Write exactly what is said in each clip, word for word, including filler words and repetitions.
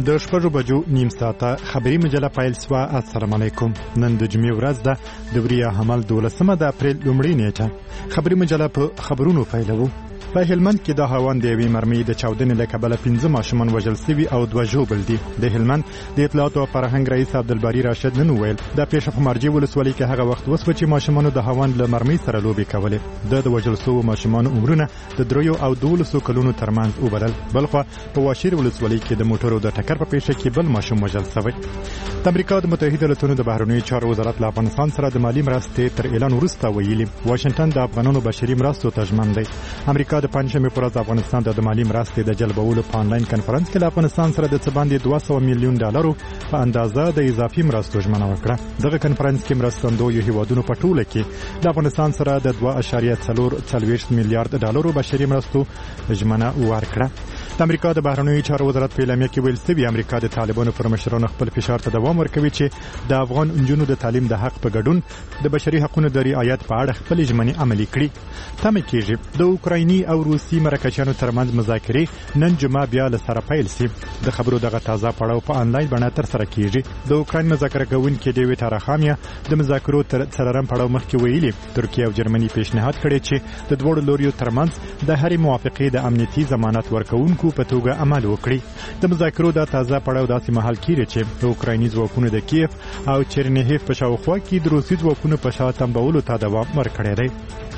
د شپږو بجو نیم ساعته خبري مجله پیل سوه. السلام علیکم. نن د جمعې ورځ ده، د وریا حمل دولسمه د اپریل لومړۍ نیټه. خبري مجله په خبرونو پیلوو. په هلمند کې د هاوان د یوې مرمۍ د چاودنې له کبله پنځه ماشومان وژل سوي او دوه ژوبل دي. د هلمند د اطلاعاتو او فرهنګ رئیس عبدالباري راشد نن وویل دا پیښه په مارجې ولسوالۍ کې هغه وخت وسوه چې ماشومانو د هاوان له مرمۍ سره لوبې کولې. د د وژل سوو ماشومانو عمرونه د دریو او دولسو کلونو ترمنځ وبلل. بلخوا په واشیر ولسوالۍ کې د موټرو د ټکر په پیښه کې بل ماشوم وژل سوی. د امریکا د متحده ایالاتونو د بهرنیو چارو وزارت له افغانستان سره د مالي مرستې تر اعلان وروسته ویلي واشنګټن د افغانانو بشري مرستو ته ژمن دی. امریکا د پنځمې پر ورځ افغانستان د مالي مرستې د جلبولو په انلاین کنفرانس کې له افغانستان سره د څه باندې دوه سوه میلیون ډالرو په اندازه د اضافي مرستو ژمنه وکړه. دغه کنفرانس کې مرستندویو هیوادونو په ټوله کې د افغانستان سره د دوه اعشاریه څلور څلوېښت میلیارډ ډالرو بشري مرستو ژمنه ورکړه. د امریکا د بهرنیو چارو وزارت په اعلامیه کې ویل شوي امریکا د طالبانو پر مشرانو خپل فشار ته دوام ورکوي چې د افغان نجونو د تعلیم د حق په ګډون د بشري حقوقو د رعایت په اړه خپل ژمنې عملي کړي. تمه کېږي د اوکرایني او روسي مرکچیانو ترمنځ مذاکرې نن جمعه بیا له سره پیل شي. د خبرو دغه تازه پړاو په انلاین بڼه ترسره کېږي. د اوکراین مذاکره کوونکي ډیویډ اراخامیا د مذاکرو تر څلورم پړاو مخکې ویلي ترکیه او جرمني پیشنهاد کړی چې د دوه لوريو ترمنځ د هرې موافقې د امنیتي ضمانت ورکوونکو په توګه عمل وکړي. د مذاکرو د تازه پړاو داسې مهال کېږي چې د اوکرایني ځواکونو د کیف او چرنیهیف په شاوخوا کې د روسي ځواکونو په شا تنبولو ته دوام ورکړی دی.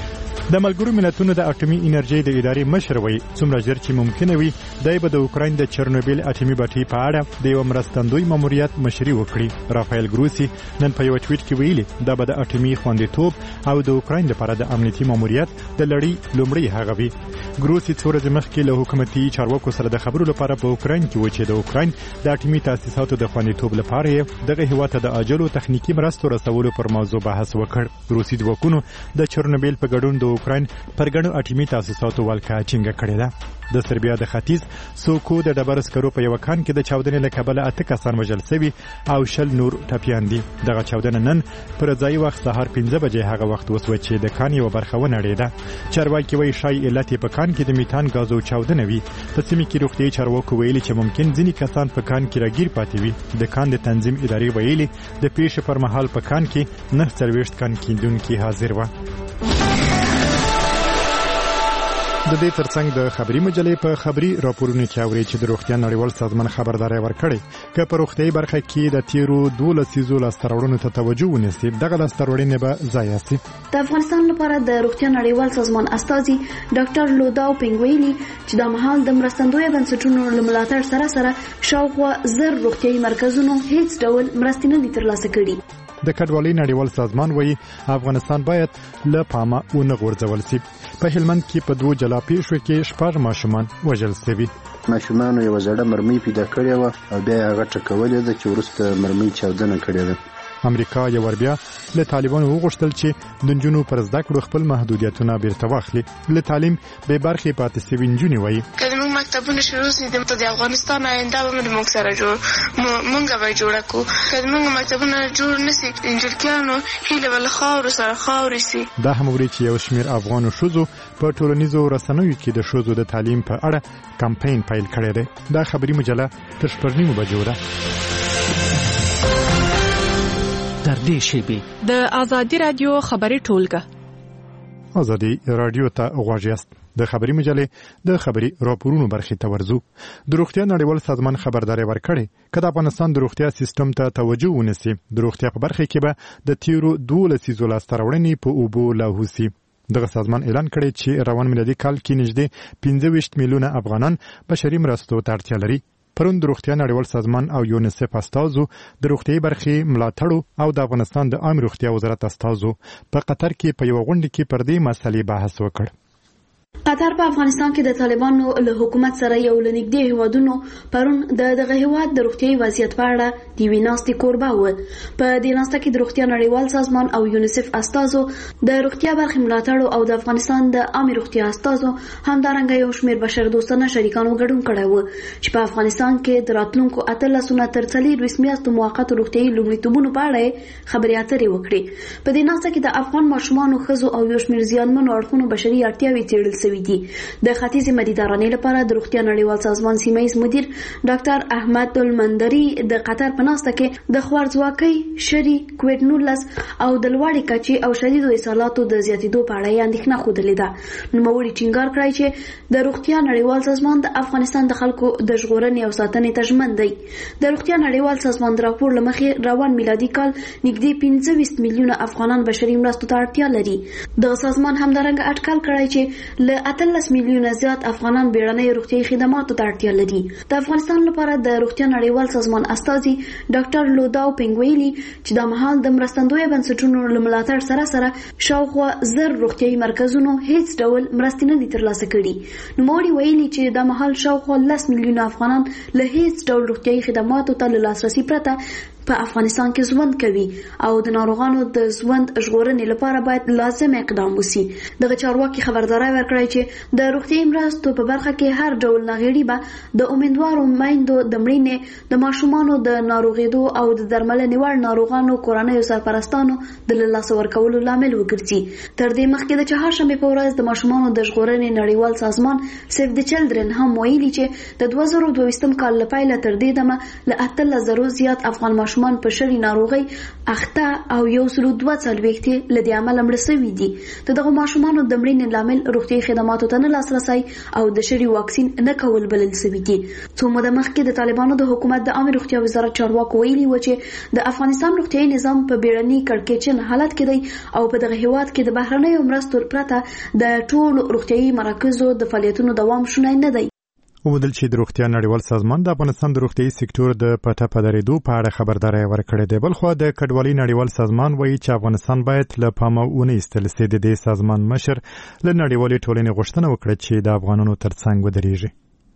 د ملګرو ملتونو د اټومي انرژي د ادارې مشر وایي څومره ژر چې ممکنه وي دی به د اوکراین د چرنوبیل اټومي بټۍ په اړه د یو مرستندوی ماموریت مشري وکړي. رافایل ګروسی نن په یو ټویټ کې ویلي دا به د اټومي خوندیتوب او د اوکراین لپاره د امنیتي ماموریت د لړۍ لومړی هغه وي. ګروسی څو ورځې مخکې له حکومتي چارواکو سره د خبرو لپاره په اوکراین کې و چې د اوکراین د اټومي تاسیساتو د خوندیتوب لپاره یې دغه هیواد ته د عاجلو تخنیکی مرستو رسولو پر موضوع بحث وکړ. روسي ځواکونو د چرنوبیل په ګډون د اوکراین پر ګڼو اټومي تاسیساتو ولکه ټینګه کړې ده. د سربیا د ختیځ سوکو د ډبرو سکرو په یو کان کې د چاودنې له کبله اته کسان وژل شوي او شل نور ټپیان دي. دغه چاودنه نن پر ځای وخت سهار پنځه بجې هغه وخت وسوه چې د کان یو برخه ونړېده. چارواکي وایي شای علت په کان کې د میتان غازو چاودنه وي. په سیمه کې روغتیايي چارواکو ویلي چې ممکن ځینې کسان په کان کې راګیر پاتې وي. د کان د تنظیم ادارې ویلي د پیښې پر مهال په کان کې نه څلوېښت کان کیندونکي حاضر وو. د دې ترڅنګ د خبري مجلې په خبري راپورونو کې اوري چې د روغتیا نړیوال سازمان خبرداري ورکړي چې په روغتیايي برخه کې د تیرو دوه لسیزو لاستهراوړنو ته توجه ونیسي. دغه لاستهراوړنې به ضایع شي. د افغانستان لپاره د روغتیا نړیوال سازمان استازي ډاکټر لوداو پنګویلی چې د مهال د مرستندوی بنسټونو له ملاتړ سره سره شاوخوا زر روغتیايي مرکزونو هیڅ ډول مرستې نه دي ترلاسه کړي. د کډوالۍ نړیوال سازمان وایي افغانستان باید له پامه ونه غورځول شي. په هلمند کې په دوه جلا پیښو کې شپږ ماشومان وژل شوي. ماشومان یو زړه مرمۍ پیدا کړې و او بیا هغه ټکولې ده چې وروسته مرمۍ چاودنه کړې ده. امریکا یو ور بیا له طالبانو وغوښتل چې د نجونو پر زده کړو خپل محدودیتونه بیرته واخلي. له تعلیم به برخې پاتې شوي نجونې وایي که زموږ مکتبونه شروع شي د افغانستان آینده به موږ سره جوړ موږ به جوړه کړو. که زموږ مکتبونه جوړ نه شي انجلکیانو هیله به له خاورو سره خاورې شي. دا هم اوري چې یو شمېر افغانو ښځو په ټولنیزو رسنیو کې د ښځو د تعلیم په اړه کمپاین پیل کړی دی. دا خبري مجله تر شپږ نیمو بجو ده. تر دې شیبې د ازادي رادیو خبري ټولګه ازادي رادیو ته غوږ یاست. د خبري مجلې د خبري راپورونو برخې ته ورځو. د روغتیا نړیوال سازمان خبرداري ورکړي چې د افغانستان د روغتیا سیستم ته توجه ونیسي. د روغتیا په برخه کې به د تیرو دوه لسیزو لاستهراوړنې په اوبو لاهو شي. دغه سازمان اعلان کړی چې روان میلادي کال کې نږدې پنځه ویشت میلیونه افغانان بشري مرستو ته اړتیا لري. پرون د روغتیا نړیوال سازمان او یونیسف استازو د روغتیايي برخې ملاتړو او د افغانستان د عام روغتیا وزارت استازو په قطر کې په یو غونډه کې پر دې مسلې بحث وکړ. قطر په افغانستان کې د طالبانو له حکومت سره یو لنګدې هیوادونو پرون د دغه هیواد د روغتیايي وضعیت په اړه د ویناستي کوربه و. په دې ناسته کې د روغتیا نړیوال سازمان او یونیسف استازو د روغتیا برخې ملاتړو او د افغانستان د عام روغتیا استازو همدارنګه یو شمېر بشردوستانه شریکانو ګډون کړی و چې په افغانستان کې د راتلونکو اتلسونه تر څلوېښت میاشتو موقت روغتیايي لومړیتوبونو په اړه خبرې اترې وکړې. په دې ناسته کې د افغان ماشومانو ښځو او یو شمېر زیانمنو اړخونو بشري اړتیاوې څېړل شوي دي. د ختیځ مدیترانې لپاره د روغتیا نړیوال سازمان سیمه‌ییز مدیر ډاکټر احمد المندری د قطر په ناسته کې د خوارځواکۍ، شری، کووډ نولس او د لوړې کچې او شدیدو اسهالاتو د زیاتېدو په اړه اندېښنه ښودلې ده. نوموړي ټینګار کړی چې د روغتیا نړیوال سازمان د افغانستان د خلکو د ژغورنې او ساتنې ته ژمن دی. د روغتیا نړیوال سازمان د راپور له مخې روان میلادي کال نږدې پنځه ویشت میلیونه افغانان بشري مرستو ته اړتیا لري. دغه سازمان همدارنګه اټکل کړی چې له اتلس میلیونه زیات افغانان بیړنۍ روغتیايي خدماتو ته اړتیا لري. د افغانستان لپاره د روغتیا نړیوال سازمان استازي ډاکټر لوداو پنګ ویلي چې د مهال د مرستندوی بنسټونو له ملاتړ سره سره شاوخوا زر روغتیايي مرکزونو هیڅ ډول مرستې نه دي ترلاسه کړي. نوموړي ویلي چې د مهال شاوخوا لس میلیونه افغانان له هیڅ ډول روغتیايي خدماتو ته له لاسرسي پرته په افغانستان کې ژوند کوي او د ناروغانو د ژوند ژغورنې لپاره باید لازم اقدام وشي. دغه چارواکي خبرداري ورکړی چې د روغتیايي مرستو په برخه کې هر ډول ناغېړي به د امیندوارو میندو د مړینې، د ماشومانو د ناروغېدو او د درملنې وړ ناروغانو کورنیو سرپرستانو د له لاسه ورکولو لامل وګرځي. تر دې مخکې د چهارشنبې په ورځ د ماشومانو د ژغورنې نړیوال سازمان سیف د چلډرن هم ویلي چې د دوه زره دوه ویشتم کال له پیله تر دې دمه له اتلس زرو زیات افغان ماشومان په شری ناروغي اخته او یو سلو دوه څلوېښت له دې امله مړه شوي دي. د دغو ماشومانو د مړینې لامل روغتیايي خدماتو ته نه لاسرسی او د شری واکسین نه کول بلل شوي دي. څو موده مخکې د طالبانو د حکومت د عامه روغتیا وزارت چارواکو ویلي و چې د افغانستان روغتیايي نظام په بیړني کړکېچن حالت کې دی او په دغه هیواد کې د بهرنیو مرستو پرته د ټولو روغتیايي مراکزو د فعالیتونو دوام شونی نه دی. وموندل چې د روغتیا نړیوال سازمان د افغانستان د روغتیايي سکتور د پټه پدریدو په اړه خبرداري ورکړې ده. بل خو د کډوالۍ نړیوال سازمان وایي چې افغانستان باید له پامه ونه ایستل سي. د دې سازمان مشر له نړیوالې ټولنې غوښتنه وکړه چې د افغانانو ترڅنګ ودرېږي.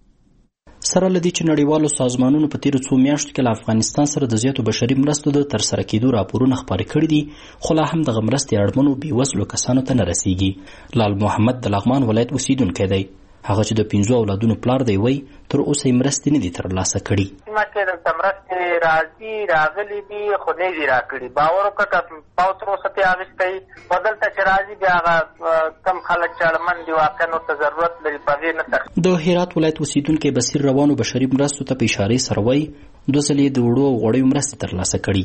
سره لدی چې نړیوالو سازمانونو په تیرو څو میاشتو کې له افغانستان سره د زیاتو بشري مرستو د ترسره کېدو راپورونه خپاره کړي دي، خو لا هم دغه مرستې اړمنو بېوزلو کسانو ته نه رسیږي. لال محمد د لغمان ولایت اوسیدونکی دی. هغه چې د پنځو اولادونو پلار دی وایي تر اوسه یې مرستې نه دي ترلاسه کړي. مکه دلته مرستې راځي راغلي دي خو نه دي راکړي. باور وکړه پاو تر اوسه پې اخیستی خو دلته چې راځي بیا هغه کم خلک چې اړمن دي واقعا ورته ضرورت لري په هغې نه تخ. د هرات ولایت اوسیدونکی بصیر روانو بشري مرستو ته په اشارې سره وایي دوه ځلې د وړو او غوړیو مرستې ترلاسه کړي.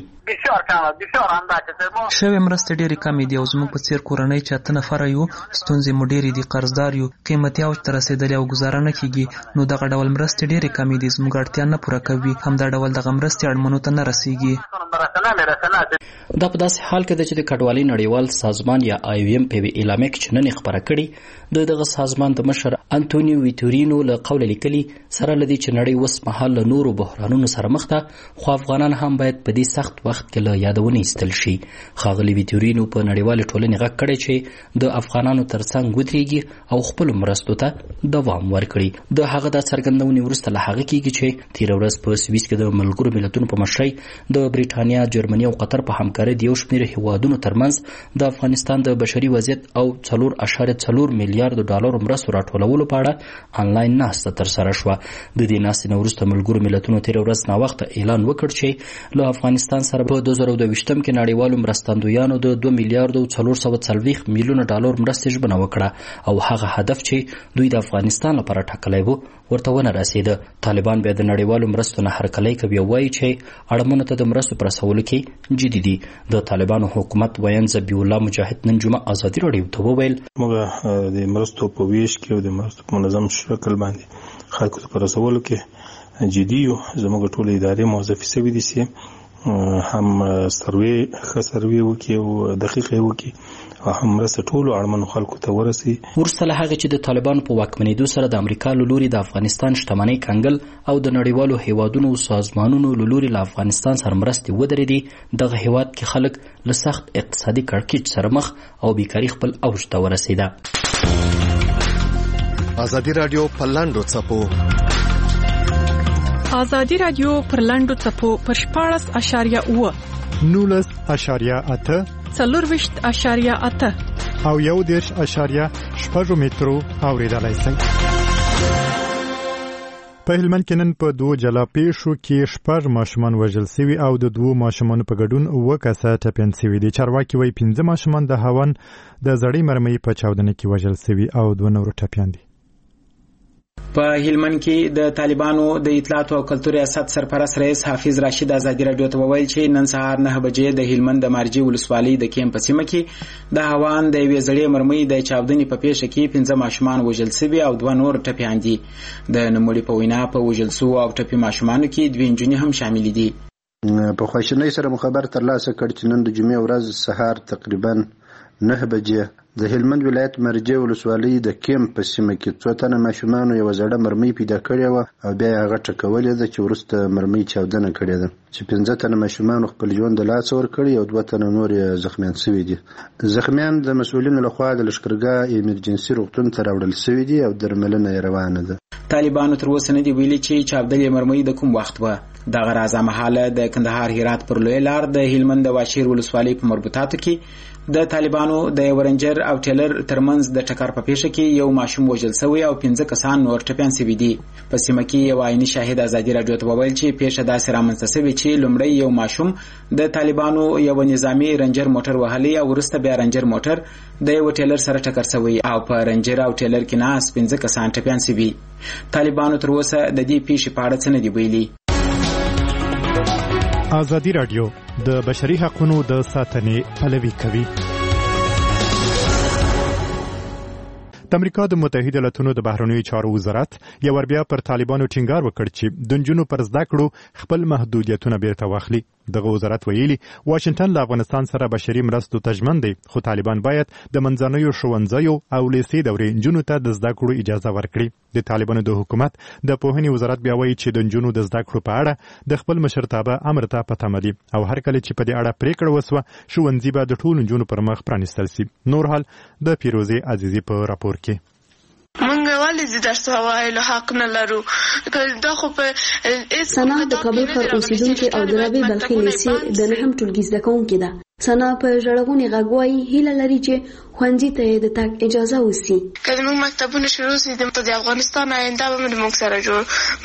شوې مرستې ډېرې کمې دي او زموږ په څېر کورنۍ چې اته نفره یو ستونزې مو ډېرې دي، قرضدار یو، قیمتي اوج ته رسېدلې او ګزاره نه کېږي. نو دغه ډول مرستې ډېرې کمې دي، زموږ اړتیا نه پوره کوي. همدا ډول دغه مرستې اړمنو ته نه رسېږي. دا په داسې حال کې ده چې د کډوالۍ نړیوال سازمان یا آی او ایم په یوې اعلامیه کې چې نن یې خپره کړې د دغه سازمان د مشر انټونیو ویتورینو له قوله لیکلي سره له دې چې نړۍ اوس مهال له نورو بحرانونو سره مخ ده، خو افغانان هم باید په دې سخت وخت کې له یادونه ایستل شي. ښاغلي ویتورینو په نړیوالې ټولنې غږ کړی چې د افغانانو ترڅنګ ودرېږي او خپلو مرستو ته دوام ورکړي. د هغه دا څرګندونې وروسته له هغه کېږي چې تېره ورځ په سویس کې د ملګرو ملتونو په مشرۍ د بریټانیا، جرمني او قطر په همکارۍ د یو شمېر هیوادونو ترمنځ د افغانستان د بشري وضعیت او څلور اعشاریه څلور میلیارډ ډالرو مرستو راټولولو په اړه انلاین ناسته ترسره شوه. د دې ناستې نه وروسته ملګرو ملتونو تېره ورځ ناوخته اعلان وکړ چې له افغانستان سره په دوه زره دوه ویشتم کې نړیوالو مرستندویانو د دوه میلیارډ او څلور سوه څلوېښت میلیونه ډالر مرستې ژمنه وکړه او هغه هدف چې دوی د افغانستان لپاره ټاکلی و ورته ونه رسېده. طالبان بیا د نړیوالو مرستو نه هرکلی کوي او وایي چې اړمنو ته د مرستو په رسولو کې جدي دي. د طالبانو حکومت ویاند ذبیح الله مجاهد نن جمعه ازادي راډیو ته وویل موږ د مرستو په ویش کې او د مرستو په منظم شکل باندې خلکو ته په رسولو کې جدي یو. زموږ ټولې ادارې موظفې شوي دي چې هم سروې ښه سروې وکړي او دقیقې وکړي او هم مرسته ټولو اړمنو خلکو ته ورسي. وروسته له هغې چې د طالبانو په واکمنېدو سره د امریکا له لوري د افغانستان شتمنۍ کنګل او د نړیوالو هیوادونو او سازمانونو له لوري له افغانستان سره مرستې ودرېدې، دغه هیواد کې خلک له سخت اقتصادي کړکېچ سره مخ او بیکاري خپل اوج ته ورسېده. ازادي راډیو په لاندو څپو ازادي راډیو پر لاندو څپو پر شپاړس اشاریه اوه نولس اشاریه اته څلورویشت اشاریه اته او یو دېرش اشاریه شپږ مترو اورېدلای شئ. په هلمند کې نن په دوه جلا پیښو کې شپږ ماشومان وژل شوي او د دوو ماشومانو په ګډون اووه کسه ټپیان شوي دي. چارواکي وایي پنځه ماشومان د هاون د زړې مرمۍ په چاودنه کې وژل شوي او دوه نور ټپیان دي. په هلمند کې د طالبانو د اطلاعات او کلتور ریاست سرپرست رئیس حافظ راشد ازادي رادیو ته وویل چې نن سهار نه بجې د هلمند د مارجې ولسوالۍ د کیمپ په سیمه کې د هاوان د یوې زړې مرمۍ د چاودنې په پیښه کې پنځه ماشومان وژل شوي او دوه نور ټپیان دي. د نوموړي په وینا په وژل شوو او ټپي ماشومانو کې دوې نجونې هم شامل دي. په خواشینۍ سره مو خبر ترلاسه کړ چې نن د جمعې ورځ سهار تقریبا نه بجې د هلمند ولایت مرجې ولسوالۍ د کیمپ په سیمه کې څو تنه ماشومانو یوه زړه مرمۍ پیدا کړې وه او بیا یې هغه ټکولې ده چې وروسته مرمۍ چاودنه کړې ده چې پنځه تنه ماشومانو خپل ژوند د لاسه ورکړی او دوه تنه نور یې زخمیان سوي دي. زخمیان د مسؤلینو لخوا د لښکرګاه ایمرجنسي روغتون ته راوړل سوي دي او درملنه یې روانه ده. طالبانو تر اوسه نه دي ویلي چې چاودلې مرمۍ د کوم وخت وه. دغه راز مهاله د کندهار هرات پر لوی لار د هلمند د واشیر ولسوالۍ په مربوطاتو کې د طالبانو د ورنجر او ټیلر ترمنځ د ټکر په پیښه کې یو ماشوم وژل شوی او پنځه کسان نور ټپیان شوي دي. په سیمه کې یو عیني شاهد ازادي رادیو ته وویل چې پیښه داسې رامنځته شوې چې لومړی یو ماشوم د طالبانو یو نظامي رنجر موټر وهلی او وروسته بیا رنجر موټر د یو ټیلر سره ټکر شوی او په رنجر او ټیلر کې ناس پنځه کسان ټپیان شوي. طالبانو تر اوسه د دې پیښې په اړه څه نه دي ویلي. ازادي رادیو د بشري حقوقو د ساتنې پلوي کوي. د امریکا د متحده ایالاتونو د بهرنیو چارو وزارت یو ور بیا پر طالبانو ټینګار وکړ چې د نجونو پر زده کړو خپل محدودیتونه بیرته واخلي. دغه وزارت ویلي واشنگټن له افغانستان سره بشري مرستو ته ژمن دی خو طالبان باید د منځنیو ښوونځیو او لیسې دورې نجونو ته د زده کړو اجازه ورکړي. د طالبانو د حکومت د پوهنې وزارت بیا وایي چې د نجونو د زده کړو په اړه د خپل مشرتابه امر ته په تمه دي او هر کله چې په دې اړه پریکړه وسوه ښوونځي به د ټولو نجونو پر مخ پرانیستل شي. نور حال د پیروزي عزیزي په راپور کې. منګه ولې درس وایلو حق نه لرو دا خو په سنا د کابل پر اوسیدونکو او درابي بلخي لیسې د نهم ټولګي زده کوونکو ده. سنا په ژړغونې غږ وایي هیله لري چې ښوونځي ته د تګ اجازه وسي. که زموږ مکتبونه شروع سي د افغانستان آینده به موږ سره جوړ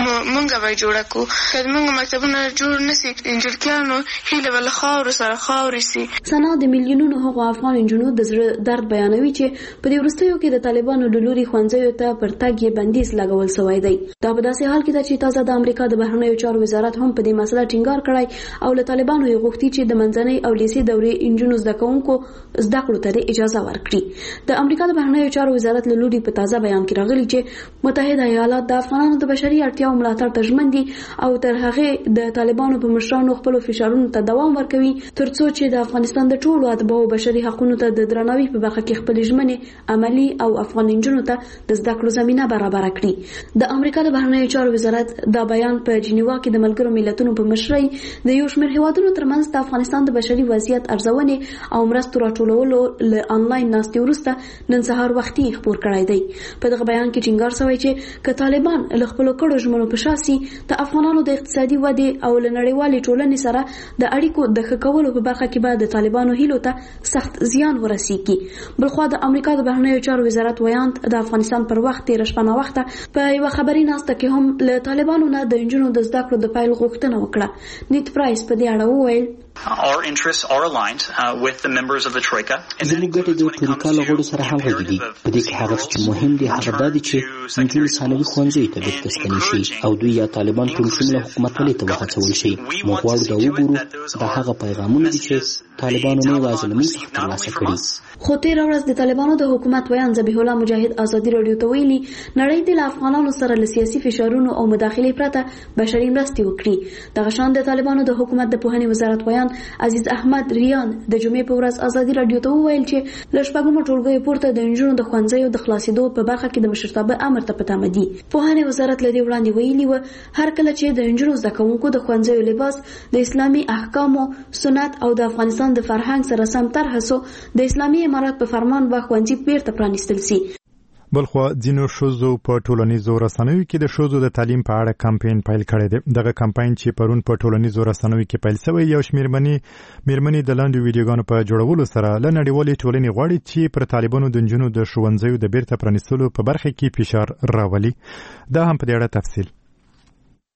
موږ به جوړ کړو. که زموږ مکتبونه جوړ نسي انجلکیانو هیله به له خاورو سره خاورې سي. سنا د میلیونونو هغو افغان نجونو د زړه درد بیانوي چې په دې وروستیو کې د طالبانو له لوري ښوونځیو ته پر تګ یې بندیز لګول شوی دی. دا په داسې حال کې ده چې تازه د امریکا د بهرنیو چارو وزارت هم په دې مسله ټینګار کړی او له طالبانو یې غوښتي چې د منځنۍ او لیسې دورې انجونو زده کوونکو زده کړو ته اجازه ورکړي. د امریکا د بهرنیو چارو وزارت له لوري په تازه بیان کې راغلي چې متحده ایالات د افغانانو د بشري اړتیاو ملاتړ ته ژمن دي او تر هغه د طالبانو په مشرانو خپل فشارونو ته دوام ورکوي ترڅو چې د افغانستان د ټولو اتباعو بشري حقوقو ته د درناوي په برخه کې خپل ژمنې عملی او افغان نجونو ته د زده کړو زمينه برابر کړي. د امریکا د بهرنیو چارو وزارت دا بیان په جنیوا کې د ملګرو ملتونو په مشرۍ د یو شمېر هیوادونو ترمنځ د افغانستان د بشري وضعیت ارزونې او مرستو راټولولو له انلاین ناستې وروسته نن سهار وختي خبر کړی دی. په دغه بیان کې ټینګار شوی چې که طالبان له خپلو کړو ژمنو په شاسي د افغانانو د اقتصادي ودې او له نړیوالې ټولنې سره د اړیکو د ښه کولو په برخه کې به د طالبانو هیلو ته سخت زیان ورسیږي. بلخوا د امریکا د بهرنیو چارو وزارت ویاند د افغانستان پر وخت تیر شپه وخته په یو خبري ناسته کې هم له طالبانو نه د انجونو د زده کړو د پیل غوښتنه وکړه. نیت پرایس په دې اړه وویل Our interests are aligned uh, with the members of the Troika. زموږ ګټې د ترویکا له غړو سره همغږې دي. په دې کې هغه چې مهم دي هغه دا دي چې نجونې ثانوي ښوونځیو ته بیرته ستنې شي او دوی یا طالبان ټول شموله حکومتولۍ ته وهڅول شي. موږ غواړو دا وګورو دا هغه پیغامونه دي چې طالبانو نه یوازې له موږ څخه ترلاسه کړي. خو تېره ورځ د طالبانو د حکومت ویان ذبیح الله مجاهد ازادي راډیو ته ویلي نړۍ دې له افغانانو سره له سیاسي فشارونو او مداخلې پرته بشري مرستې وکړي. دغه شان د طالبانو د حکومت د پوهنې وزارت ویان عزیز احمد ریان د جمعې په ورځ ازادي راډیو ته وویل چې له شپږمو ټولګیو پورته د نجونو د ښوونځیو د خلاصېدو په برخه کې د مشرتابه امر ته په تمه دي. پوهنې وزارت له دې وړاندې ویلي و هر کله چې د نجونو زده کوونکو د ښوونځیو لباس د اسلامي احکامو سنت او د افغانستان د فرهنګ سره سم طرحه سو د اسلامي امارات په فرمان به ښوونځي بیرته پرانیستل شي. بلخوا ځینو ښځو په ټولنیزو رسنیو کې د ښځو د تعلیم په اړه کمپاین پیل کړی دی. دغه کمپاین چې پرون په ټولنیزو رسنیو کې پیل شوی یو شمېر میرمنې د لاندې ویډیوګانو په جوړولو سره له نړیوالې ټولنې غواړي چې پر طالبانو د نجونو د ښوونځیو د بیرته پرانیستلو په برخه کې فشار راولي. دا هم په دې اړه تفصیل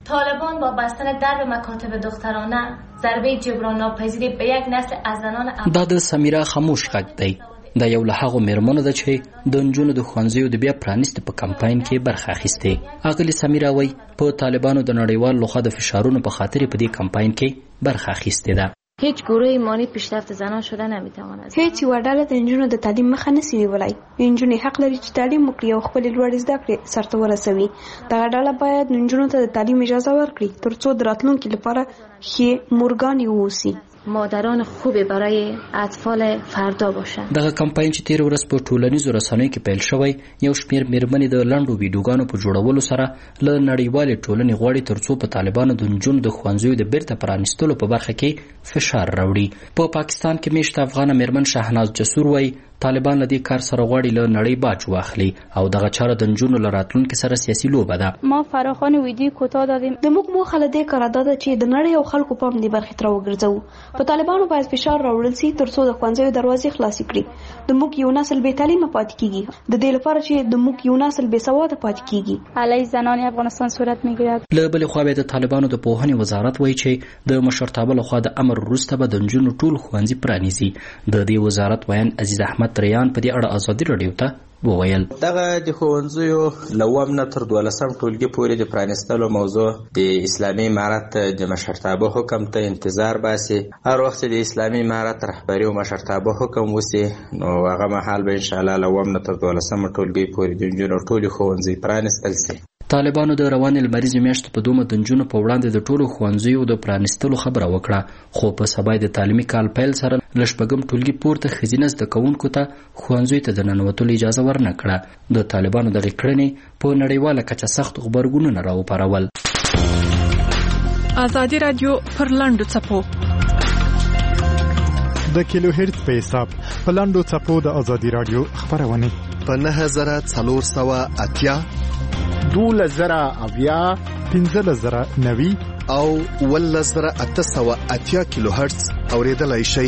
طالبان با بستن درب مکاتب دخترانه ضربه جبران ناپذیری به یک نسل از زنان دا د سمیرا خاموش غږ دی. دا یو له هغو میرمنو ده چې د نجونو د ښوونځیو د بیا پرانیستو په کمپاین کې برخه اخیستې. اغلې سمیرا وایي په طالبانو د نړیوال لخوا د فشارونو په خاطر په دې کمپاین کې برخه اخیستې ده. هیچ گروه ایمانی پیشرفت زنان شده نمیتواند. هیڅ یوه ډله د نجونو د تعلیم مخه نشي نیولی. نجونې حق لري چې تعلیم وکړي او خپلې لوړې زده کړې سرته ورسوي. دغه ډله باید نجونو ته د تعلیم اجازه ورکړي ترڅو د راتلونکي لپاره ښې مورګانې واوسي. مادران خوبی برای اطفال فردا باشند. دغه کمپاین چې تیر ورځ په ټولنیزو رسنیو کې پیل شوی یو شمېر میرمنې د لنډو ویډیوګانو په جوړولو سره له نړیوالې ټولنې غواړي ترڅو په طالبانو د نجونو د ښوونځیو د بیرته پرانیستلو په برخه کې فشار راوړي. په پا پاکستان کې میشته افغانه میرمن شهناز جسور وایي طالبان له دې کار سره غواړي له نړۍ باج واخلي او دغه چاره د نجونو له راتلونکي سره سیاسي لوبه ده. ما فراخوان ویډیو کوتاه دادیم. د موږ موخه له دې کاره دا ده چې د نړۍ او خلکو پام دې برخې ته راوګرځوو. په طالبانو باید فشار راوړل سي ترڅو د ښوونځیو دروازې خلاصې کړي. د موږ یو نسل بې تعلیمه پاتې کیږي د دې لپاره چې د موږ یو نسل بې سواده پاتې کیږي. علیه زنان افغانستان صورت میگیرد. له بلې خوا د طالبانو د پوهنې وزارت وایي چې د مشرتابه لخوا د امر وروسته به د نجونو ټول ښوونځي پرانیزي. د دې وزارت ویان عزیز احمد ریان په دې اړه ازادي راډیو ته وویل دغه د ښوونځیو له اووم نه تر دولسم ټولګي پورې د پرانیستلو موضوع د اسلامي امارت د مشرتابه حکم ته انتظار باسي. هر وخت د اسلامي امارت رهبري او مشرتابه حکم وسي نو هغه مهال به ان شاء الله له اووم نه تر دولسم ټولګي پورې د نجونو ټولې ښوونځي پرانیستل سي. طالبانو د روانې لمریزې میاشتې په دومه د نجونو په وړاندې د ټولو ښوونځیو د پرانیستلو خبره وکړه خو په سبا د تعلیمي کال پیل سره له شپږم ټولګي پورته ښځینه زده کوونکو ته ښوونځیو ته د ننوتلو اجازه ورنه کړه. د طالبانو دغې کړنې په نړیواله کچه سخت غبرګونونه راوپارول. ازادي راډیو پر لنډو څپو د کیلو هرتز په حساب په لنډو څپو د ازادي راډیو خبرونه په نهه زره څلور سوه اتیا دولس زره اویا پنځلس زره نوي او اوولس زره اته سوه اتیا کیلو هرتز اوریدلای شئ.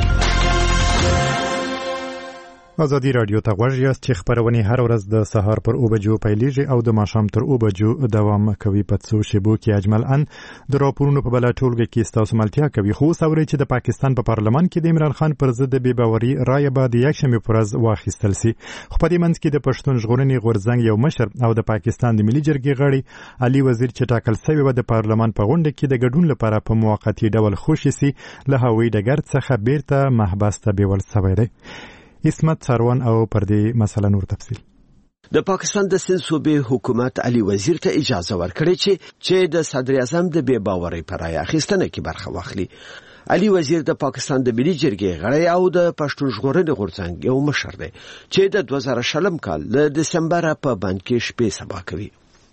ازادي راډیو ته غوږ یاست چې خبرونه هر ورځ د سهار پر اوه بجو پیلېږي او د ماښام تر اوه بجو دوام کوي. په څو شیبو کې اجمل ان د راپورونو په بله ټولګه کې ستاسو ملتیا کوي. خو اوس اورئ چې د پاکستان په پارلمان کې د عمران خان پر ضد د بې باوري رایه به د یکشنبې په ورځ واخیستل سي. خو په دې منځ کې د پښتون ژغورنې غورځنګ یو مشر او د پاکستان د ملي جرګې غړي علي وزیر چې ټاکل سوی و د پارلمان په غونډه کې د ګډون لپاره په موقتي ډول خوشي سي له هوایي ډګر څخه بیرته محبس ته بیول سوی دی. اسمت سروان او پر دې مسله نور تفصیل. د پاکستان د سند صوبې حکومت علي وزیر ته اجازه ورکړې چې چې د صدر اعظم د بې باورۍ پر رایه اخیستنه کې برخه واخلي. علي وزیر د پاکستان د ملي جرګې غړی او د پښتون ژغورنې غورځنګ یو مشر دی چې د دوه زره شلم کال له دسمبر په بند کې شپې سبا کوي.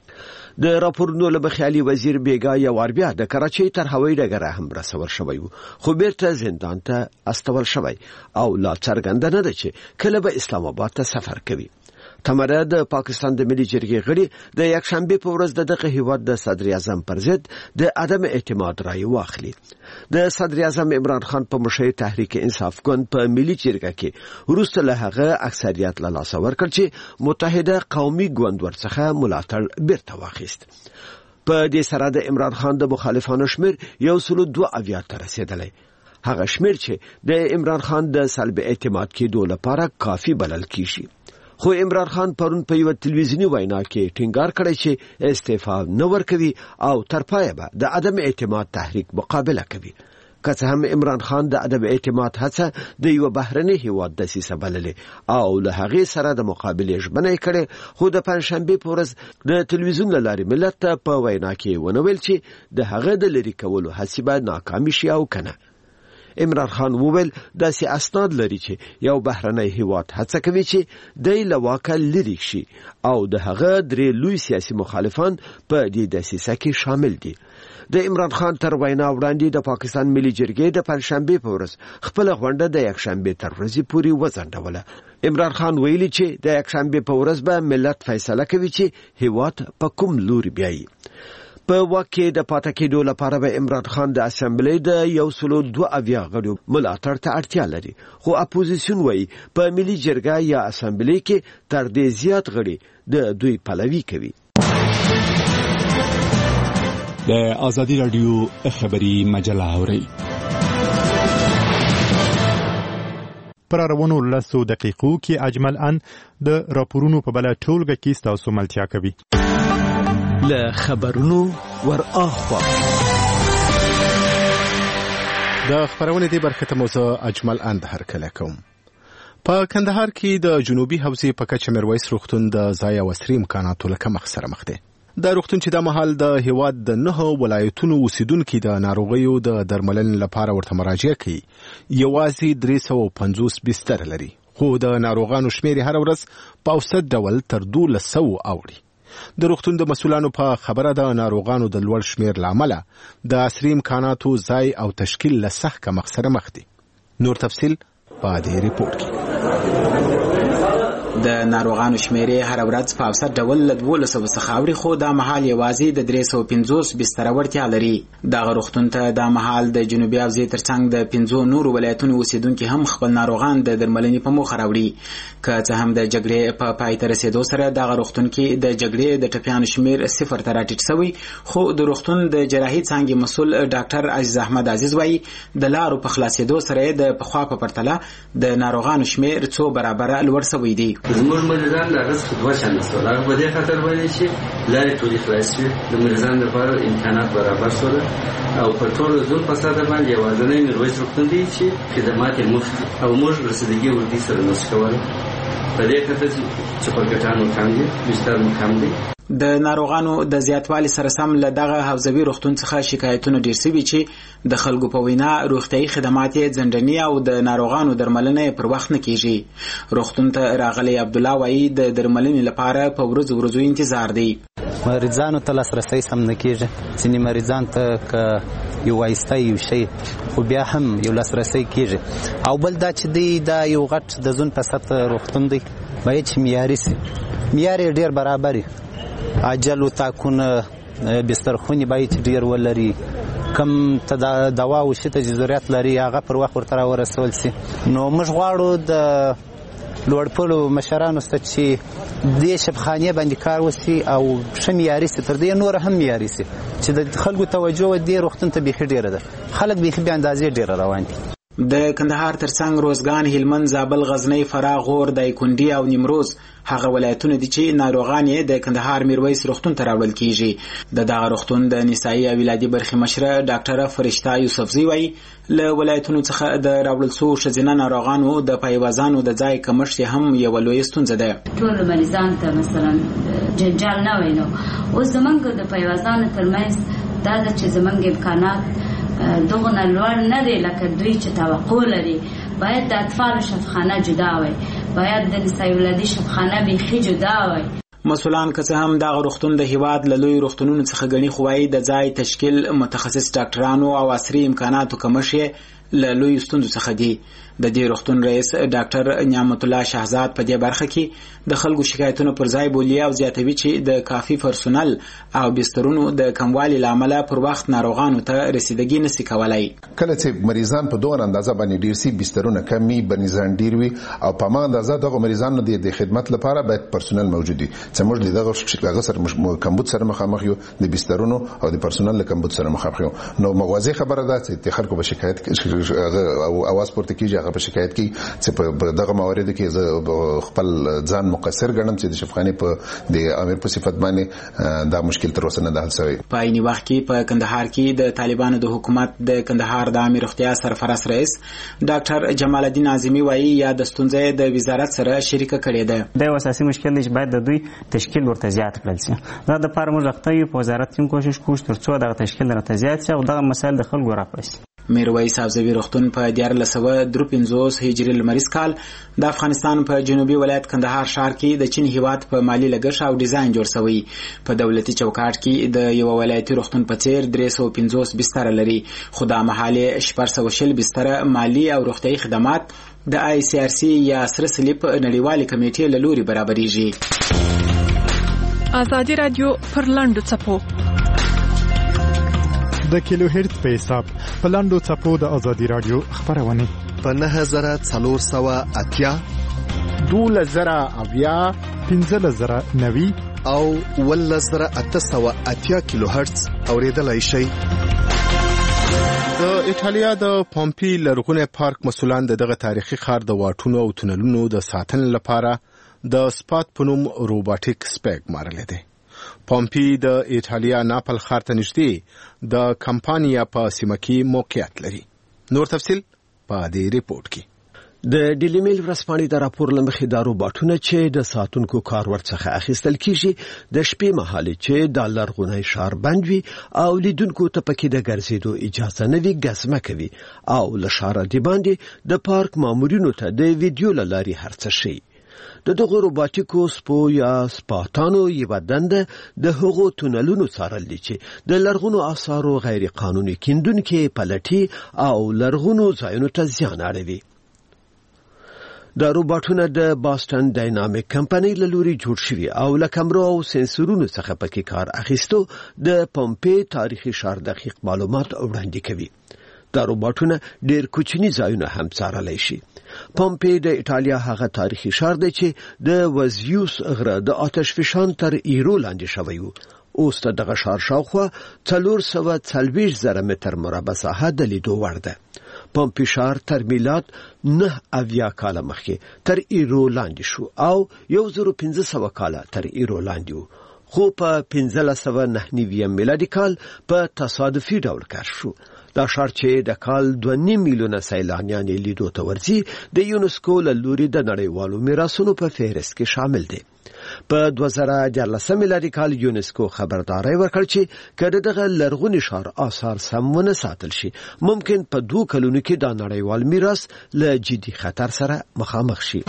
د راپورونو له مخې علي وزیر بیګا یو وار بیا د کراچۍ تر هوایي ډګره هم رسول شوی و خو بیرته زندان ته استول شوی او لا څرګنده نه ده چې کله به اسلام آباد ته سفر کوي. تمره د پاکستان د ملي جرګې غړي د یکشنبه په ورځ د دغه هیواد د صدر اعظم پر ضد د عدم اعتماد رای واخلي. د صدر اعظم عمران خان په مشرۍ تحریک انصاف ګوند په ملي جرګه کې وروسته له هغه اکثریت له لاسه ورکړ چې متحده قومي ګوند ورڅخه ملاتړ بیرته واخیست. په دې سره د عمران خان د مخالفانو شمیر یو سلو دوه اویا ته رسیدلی. هغه شمیر چې د عمران خان د سلب اعتماد کېدو لپاره کافي بلل کیږي. خو عمران خان پرون په یو تلویزیونی وینا کې ټینګار کړی چې استعفا نه ورکوي او تر پایه به د عدم اعتماد تحریک مقابله کوي. که څه هم عمران خان د عدم اعتماد هڅه د یو بهرني هیواد دسیسه بللې او له هغې سره د مقابلې ژمنه یې کړې خو د پنجشنبې په ورځ د تلویزیون له لارې ملت ته په وینا کې ونه ویل چې د هغه د لرې کولو هڅې به ناکامې شي او که نه. عمران خان وویل داسې اسناد لري چې یو بهرنی هیواد هڅه کوي چې دی له واکه لرې شي او د هغه درې لوی سیاسي مخالفان په دې دسیسه کې شامل دي. د عمران خان تر وینا وړاندې د پاکستان ملي جرګې د پنجشنبې په ورځ خپل غونډه د یکشنبې تر ورځې پورې وځنډوله. عمران خان ویلي چې د یکشنبې په ورځ به ملت فیصله کوي چې هیواد په کوم لوري بیایي. په واک کې د پاتې کېدو لپاره به عمران خان د اسمبلی د یو سلو دوه اویا غړو ملاتړ ته اړتیا لري خو اپوزیسیون وایي په ملي جرګه یا اسمبلی کې تر دې زیات غړي د دوی پلوي کوي. د آزادی رادیو خبری مجله اورئ. پر روانو لسو دقیقو کې اجمل ان د راپورونو په بله ټولګه کې ستاسو ملتیا کوي. له خبرونو ور اخوا د خبرونې دی برخه ته موزه اجمل ان هرکله کوم. په کندهار کې د جنوبي حوزې په کچه میرویس روغتون د ځای او عصري امکاناتو له کمښت سره مخ دی. د روغتون چې د مهال د هیواد د نهو ولایتونو اوسیدونکو د ناروغیو د درملنې لپاره ورته مراجعه کوي یوازې درې سوه او پنځوس بستر لري، خو د ناروغانو شمیر هر ورځ په اوسط ډول تر دولس سوه اوړي. د روغتون د مسؤلانو په خبره د ناروغانو د لوړ شمیر له امله د عصري امکاناتو ځای او تشکیل له سخت کمښت سره مخ دي. نور تفصیل په دې ریپورت کې. د ناروغانو شمیرې هر ورځ په اوسط ډول له دولس سوه څخه اوړي، خو دا مهال یوازې د درې سوه پنځوس بستره وړتیا لري. دغه روغتون ته دا مهال د جنوبي حوزې ترڅنګ د پنځو نورو ولایتونو اوسیدونکي هم خپل ناروغان د درملنې په موخه راوړي. که څه هم د جګړې په پای ته رسېدو سره دغه روغتون کې د جګړې د ټپیانو شمیر صفر ته راټیټ شوی، خو د روغتون د جراحي څانګې مسؤل ډاکټر عزیز احمد عزیز وایي د لارو په خلاصېدو سره د پخوا په پرتله د ناروغانو شمیر څو برابره لوړ شوی دی. زموږ مریضان د هغه څخه دوه چنده شول. هغه په دې خاطر باندې چې لارې ټولې خلاص شوې، د مریضانو لپاره امکانات برابر شول او په ټولو زون په ساده باندې یوازینی میرویس روغتون دی چې خدمات یې مفت او موږ رسیدګي ورته سره نشو کولی. په دې خاطر چې چپرکټانو کم دي، بستر مو کم دي. د ناروغانو د زیاتوالي سره سم له دغه حوزوي روغتون څخه شکایتونه ډیر شوي چې د خلکو په وینا روغتیايي خدمات یې ځنډني او د ناروغانو درملنه پر وخت نه کیږي. روغتون ته راغلی عبد الله وایي د درملنې لپاره په ورځو ورځو انتظار دی. مریضانو ته لاسرسی سم نه کیږي، ځینې مریضان ته که یو وایسته یو شی خو بیا هم یو لاسرسی کیږي. او بل دا چې دی دا یو غټ د زون په سطح روغتون دی، باید چې معیاري سي، معیار یې ډیر برابر وي. عجل و تاکونه بسترخونې باید ډیر ولري، کم ته دوا او شي ته ضرورت لري هغه پر وخت ورته راورسول سي. نو موږ غواړو د لوړپوړو مشرانو څخه چې دې شفخانې باندې کار وسي او ښه معیاري سي، تر دې نور هم معیاري سي چې د خلکو توجه دې روغتون ته بیخي ډیره ده. خلک بیخي بې اندازې ډیره روان دي. د کندهار ترڅنګ روزګان، هلمند، زابل، غزنی، فراه، غور، دایکنډي او نیمروز هغه ولایتونه دي چې ناروغان یې د کندهار میرویس روغتون ته راوړل کیږي. د دغه روغتون د نسایي او ولادي برخې مشره ډاکټره فرشته یوسفزي وایي له ولایتونو څخه د راوړل شوو ښځینه ناروغانو د پایوازانو د ځای کمښت هم یوه لویه ستونزه ده. ټولو مریضانو ته مثلا جنجال نه وای، نو اوس زموږ د پایوازانو ترمنځ دا ده چې زموږ امکانات دغه لوړ نه دی لکه دوی چې توقع لري. باید د اطفال شفخانه جدا وي، باید د نسایي ولادي شفخانه بیخي جدا وي. مسؤلان که څه هم دغه روغتون د هیواد له لوی روغتونونو څخه ګڼي، خو وايي د ځای تشکیل، متخصص ډاکټرانو او عصري امکاناتو کمښت له لوی ستونزو څخه دی. د دې روغتون رئیس ډاکټر نعمت الله شهزاد په دې برخه کې د خلکو شکایتونو پر ځای بولی او زیاتوي چې د کافي پرسونل او بسترونو د کموالي لامل پر وخت ناروغانو ته رسیدګي نشي کولای. کله چې مریضان په دوه اندازه باندې ډیر سي، بسترونه کمی، مریضان ډیر وي او په ما اندازه دغه مریضانو د خدمت لپاره باید پرسونل موجود وي. چې موږ دغه شکایت سره کمبود سره مخامخ یو، د بسترونو او د پرسونل له کمبود سره مخامخ یو. نو موازی خبره ده چې خلکو به شکایت او اواز پورته کیږي، هغه په شکایت کې چې په دغه موارد کې زه خپل ځان مقصر ګڼم چې د شفخانې په د امیر په صفت باندې دا مشکل تر اوسه نه ده حل شوی. په عیني وخت کې په کندهار کې د طالبانو د حکومت د کندهار د امیر روغتیا سرپرست رئیس ډاکټر جمال الدین اعظمي وایي یا د ستونزې د وزارت سره شریکه کړې ده. د اساسي مشکل دی چې باید د دوی تشکیل ورته زیات کړل شي. دا د لپاره موږ غوښتل په وزارت کې کوشش کوو ترڅو دغه تشکیل ورته زیات شي او دغه مسایل د خلکو راپاسي. میرویس حوزوي روغتون په دیارلس سوه درې پنځوس هجري لمریز کال د افغانستان په جنوبي ولایت کندهار ښار کې د چین هیواد په مالی لګښت او ډیزاین جوړ شوی. په دولتي چوکاټ کې د یو ولایتي روغتون په څیر درې سوه پنځوس بستر لري، خو د محاله شپږ سوه شل بستر مالی او روغتیايي خدمات د آی سی آر سی یا سره صلیب نړیوالې کمیټې له لوري برابرېږي. آزادي رادیو پر لاندو څپو د کیلو هرتز په حساب په لاندو څپو د آزادي رادیو خبرونه په نه زره څلور سوه اتیا، دولس زره اویا، پنځلس زره نوي او ولس زره اته سوه اتیا کیلو هرتز اوریدلای شئ. د ایټالیا د پومپی لرغونی پارک مسولان دغه تاریخي ښار د واټونو او تونلونو د ساتنې لپاره د سپات په نوم روباټیک سپیګ مارلې دی. پومپی د ایټالیا ناپل ښار ته نږدې د کمپانیا په سیمه کې موقعیت لري. نور تفصیل په دې ریپورت کې. د ډیلی میل ورځپاڼې د راپور لمخې د روباټونو چې د ساتونکو کار ورڅخه اخیستل کیږي د شپې مهال چې د لرغونی ښار بند وي او لیدونکو ته پکې د ګرځېدو اجازه نه وي ګزمه کوي او له ښاره د باندې د پارک مامورینو ته د ویډیو له لارې هر څه شي. د دغه روباټیکو سپو یا سپاتانو یوه دنده د هغو تونلونو څارل دي چې د لرغونو آثارو غیر قانوني کیندونکي پلټي او لرغونو ځایونو ته زیان اړوي. د روباټونو د باستن ډاینامیک کمپنۍ له لوري جوړ شوي او له کمرو او سنسورونو څخه پکې کار اخیستو د پومپی تاریخي ښار دقیق معلومات وړاندې کوي. دا روباټونه ډېر کوچني ځایونه هم څارلی شي. پومپی د ایټالیا هغه تاریخي ښار دی چې د وزیوس غره د آتش فشان تر ایرو لاندې شوی و. اوس ته دغه ښار شاوخوا څلور سوه څلوېښت زره متر مربع ساحه د لیدو وړ ده. پومپی ښار تر میلاد نه اویا کاله مخکې تر ایرو لاندې شو او یو زر پنځه سوه کاله تر ایرو لاندې و، خو په پنځلس سوه نهه نوي میلادي کال په تصادفي ډول کشف شو. دا ښار چې د کال دوه نیم میلیونه سیلانیان یې لیدو ته ورځي د یونسکو له لوري د نړیوالو میراثونو په فهرست کې شامل دی. په دوه زره دیارلسم میلادي کال یونسکو خبرداری ورکړ چې که دغه لرغوني ښار آثار سم ونه ساتل شي ممکن په دوه کلونو کې دا نړیوال میراث له جدي خطر سره مخامخ شي.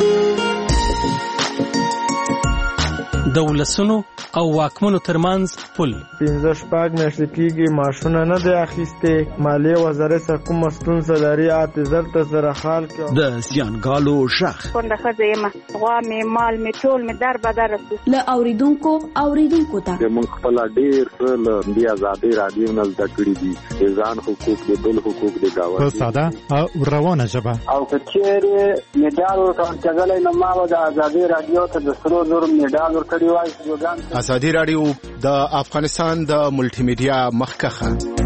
د ولسونو او واکمنو ترمنځ پل پنځه شپږ میاشتې کېږي معاشونه نه دی اخیستې. مالیې وزارت څخه کومه ستونزه لري اته زر ته زره خال کې د زیانګالو ژغ کونډه ښځه یم، غوا مې مال مې ټول مې در بدر رسي. له اوریدونکو اوریدونکو ته موږ خپل ډېر له دې آزادۍ راډیو نه زده کړي دي د ځان حقوق د بل حقوق د گاونډي په ساده او روانه ژبه او که چیرې میډال ورکول کېدلی نو ما به د آزادۍ راډیو ته د سرو زرو میډال ورکړی وای. ازادي راډیو د افغانستان د ملټي میډیا مخکخه.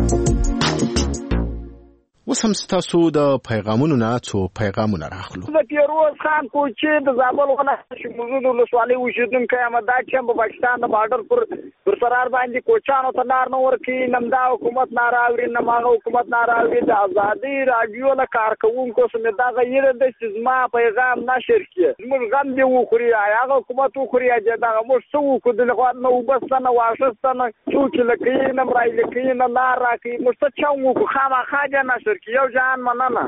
وسم ستاسو د پیغامونو نه څو پیغامونه راخلو. د پیروز خان کوچي د زابل ونه شموزو له سوالي وشیدونکو یم دا چې په پاکستان د بارډر پر پر سرار باندې کوچانو ته نار نو ورکی نمدا حکومت ناراوري نه ماغه حکومت ناراوري د ازادي رادیو له کارکونکو سم دا غیر د سزما پیغام نشر کی موږ غم دی وخوري هغه حکومت وخوري چې دا موږ سو کو د لغوات نو بس نه واشستانه څوک لکه نه مرای لکه نه لار راکې موږ څه چاو کو خامخا جن نشر کی یو جان مننه.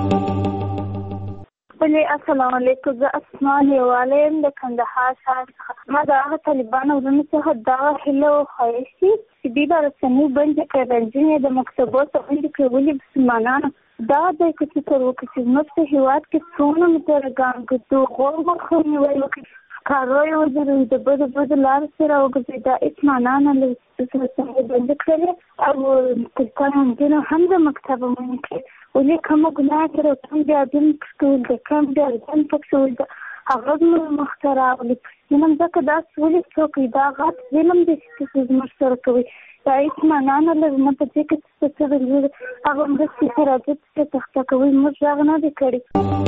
بلې السلام علیکم، زه اسماء لیوالیم د کندهار ښار څخه. ما د هغه طالبانو ورونو څخه دغه هیله وښایستې چې دوی به رسنۍ بندې کړي، رنځونه د مکتبو څخه بندې کړي. ولې مسلمانانو دا دی که فکر وکړي چې زموږ په هېواد کې څومره مترګان که د غور مخنیوی وکړي، کاروی وځروي، د بدو بدو لارو سره وګرځي. دا هېڅ معنا نه لري چې رسنۍ بندې کړي او ترکان نجونو هم د مکتبه منې کړي. ولې کومه ګناه سره کم بیادون پکې ول د کم بیادون پکې ول د هغه زموږ مخته راغلي. ظلم ځکه داسې ولې څوک دا غټ ظلم دی چې زموږ سره کوي. دا هېڅ معنا نه لري. نه په دې کې څه څه ویل هغه مرستې ته راځي چې تخته کوي موږ غږ نه دی کړی.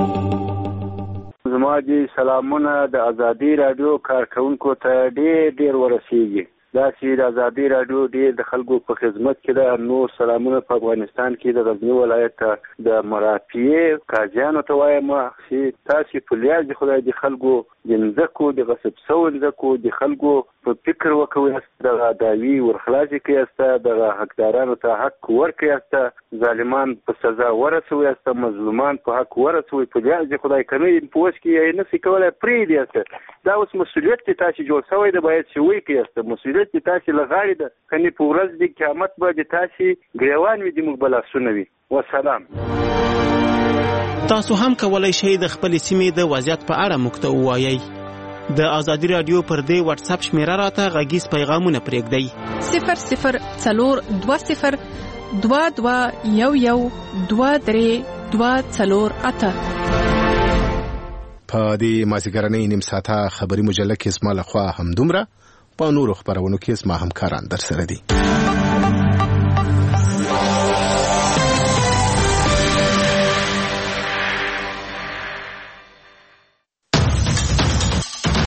زما دې سلامونه د ازادي راډیو کارکونکو ته ډېر ډېر ورسیږي. دا چې د ازادي راډیو ډېر د خلکو په خدمت کې ده. نور سلامونه په افغانستان کې د غزني ولایت د مرافعې قاضیانو ته وایم چې تاسې په لیاز د خدای د خلکو د مځکو د غصب شوو مځکو د خلکو په فکر وکوئ، دغه دعوی ورخلاصې کړئ، دغه حقدارانو ته حق ورکړئ، ظالمان په سزا ورسوئ، مظلومان په حق ورسوئ. په لیاز د خدای کنه په وس کې یې نشي کولای پرېږدي. دا اوس مسؤلیت چې تاسې جوړ شوی دی باید چې وکړئ. مسؤلیت چې تاسې له غاړې ده، کنې په ورځ د قیامت به د تاسې ګریوان وي، زموږ به لاسونه وي. وسلام. تاسو هم کولای شئ د خپل سیمې د وضعیت په اړه موږ ته ووایئ. د ازادي رادیو پر دې واتس اپ شمیره راته غږیز پیغامونه پرېږدئ. صفر صفر څلور دوه صفر دوه دوه یو یو دوه درې دوه څلور اته. په دې مازیګرنۍ نیم ساعته خبري مجله کې زما لخوا همدومره. په نورو خبرونو کې زما همکاران در سره دي.